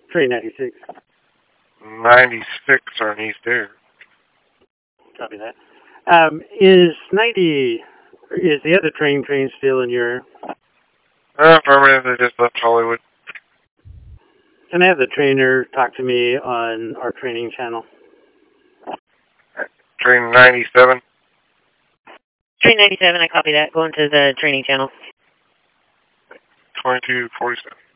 Train 96. 96 on East Air. Copy that. Is the other train still in your... Affirmative, they just left Hollywood. Can I have the trainer talk to me on our training channel? Train 97. Train 97, I copy that. Going to the training channel. 2247.